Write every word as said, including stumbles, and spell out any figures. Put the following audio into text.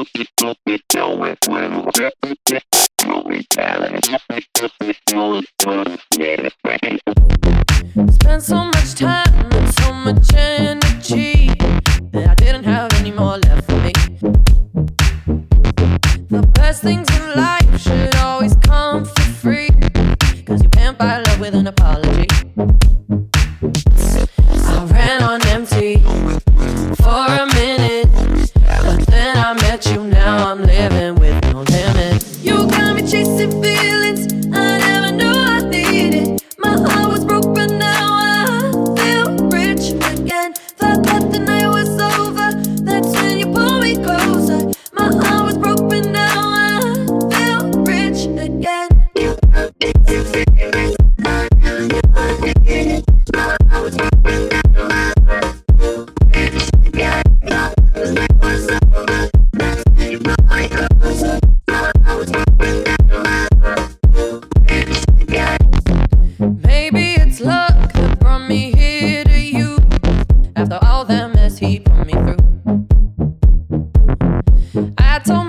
Spent so much time and so much energy that I didn't have any more left for me. The best things in life should always come for free, 'cause you can't buy love with an apology. I ran on empty for a minute, but then I met you, now I'm living with no limit. You got me chasing feelings I never knew I needed. My heart was broke, but now I feel rich again. Thought that the night was over, that's when you pulled me closer. My heart was broke, but now I feel rich again. Maybe it's luck that brought me here to you, after all the mess he put me through. I told